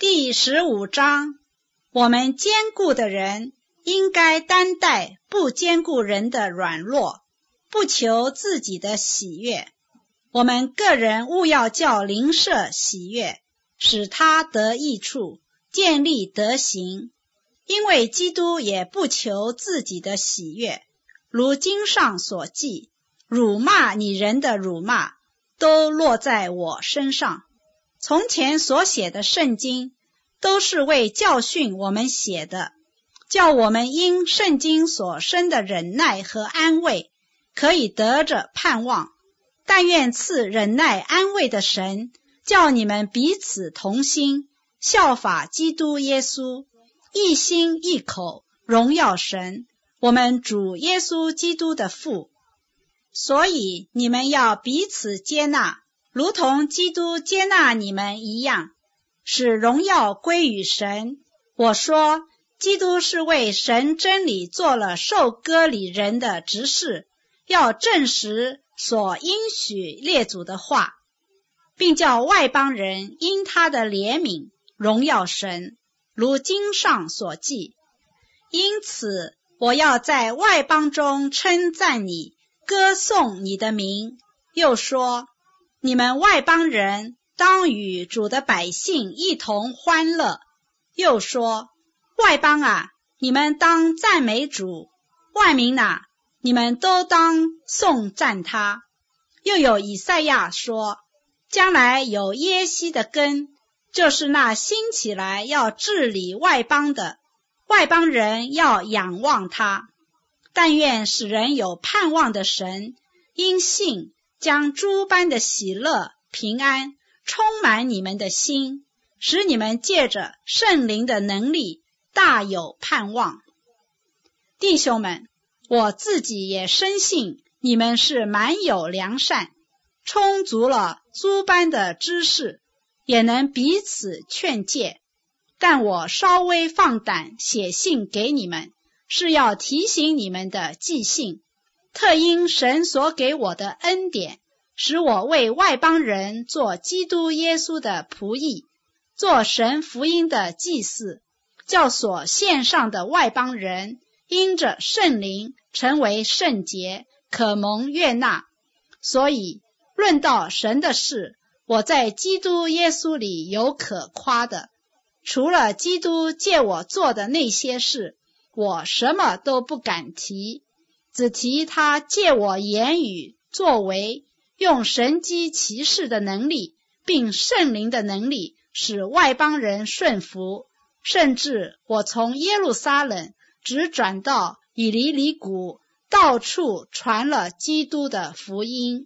第15章，我们坚固的人应该担待不坚固人的软弱，不求自己的喜悦。我们个人务要叫邻舍喜悦，使他得益处，建立德行。因为基督也不求自己的喜悦，如经上所记，辱骂你人的辱骂都落在我身上。从前所写的圣经都是为教训我们写的，叫我们因圣经所生的忍耐和安慰可以得着盼望。但愿赐忍耐安慰的神，叫你们彼此同心，效法基督耶稣，一心一口荣耀神，我们主耶稣基督的父。所以你们要彼此接纳，如同基督接纳你们一样，使荣耀归于神。我说，基督是为神真理做了受割礼人的执事，要证实所应许列祖的话，并叫外邦人因他的怜悯荣耀神，如经上所记。因此我要在外邦中称赞你，歌颂你的名。又说，你们外邦人当与主的百姓一同欢乐。又说，外邦啊，你们当赞美主；万民啊，你们都当颂赞他。又有以赛亚说，将来有耶西的根，就是那兴起来要治理外邦的，外邦人要仰望他。但愿使人有盼望的神，因信将诸般的喜乐平安充满你们的心，使你们借着圣灵的能力大有盼望。弟兄们，我自己也深信你们是满有良善，充足了诸般的知识，也能彼此劝诫。但我稍微放胆写信给你们，是要提醒你们的记性，特因神所给我的恩典，使我为外邦人做基督耶稣的仆役，做神福音的祭司，叫所献上的外邦人因着圣灵成为圣洁，可蒙悦纳。所以论到神的事，我在基督耶稣里有可夸的，除了基督借我做的那些事，我什么都不敢提，只提他借我言语作为，用神机骑士的能力，并圣灵的能力，使外邦人顺服。甚至我从耶路撒冷直转到以利里谷，到处传了基督的福音。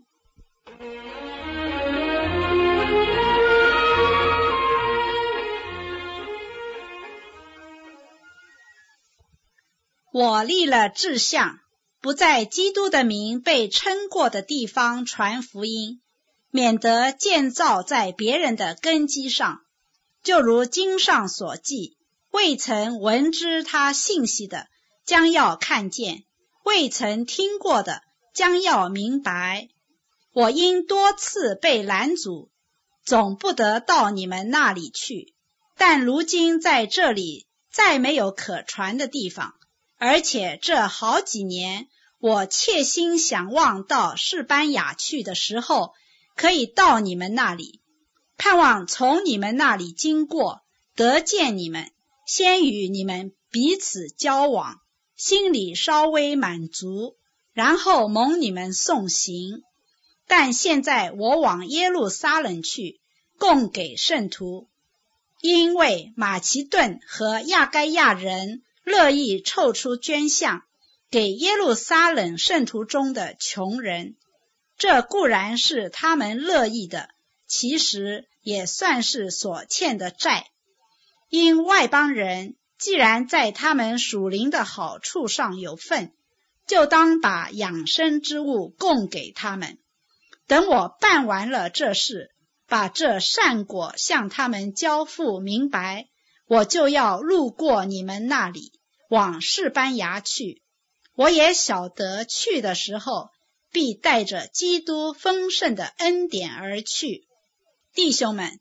我立了志向，不在基督的名被称过的地方传福音，免得建造在别人的根基上。就如经上所记，未曾闻知他信息的，将要看见；未曾听过的，将要明白。我因多次被拦阻，总不得到你们那里去，但如今在这里再没有可传的地方，而且这好几年，我切心想望到士班雅去的时候，可以到你们那里，盼望从你们那里经过，得见你们，先与你们彼此交往，心里稍微满足，然后蒙你们送行。但现在我往耶路撒冷去，供给圣徒，因为马其顿和亚该亚人乐意凑出捐项，给耶路撒冷圣徒中的穷人。这固然是他们乐意的，其实也算是所欠的债。因外邦人既然在他们属灵的好处上有份，就当把养生之物供给他们。等我办完了这事，把这善果向他们交付明白，我就要路过你们那里，往士班牙去。我也晓得去的时候，必带着基督丰盛的恩典而去。弟兄们，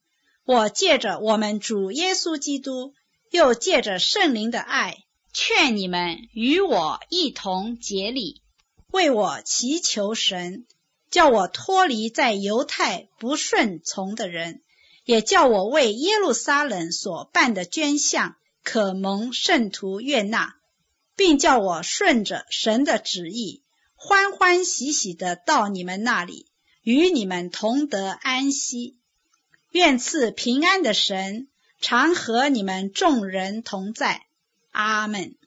我借着我们主耶稣基督，又借着圣灵的爱，劝你们与我一同竭力，为我祈求神，叫我脱离在犹太不顺从的人，也叫我为耶路撒冷所办的捐项可蒙圣徒悦纳，并叫我顺着神的旨意，欢欢喜喜地到你们那里，与你们同得安息。愿赐平安的神常和你们众人同在。阿们。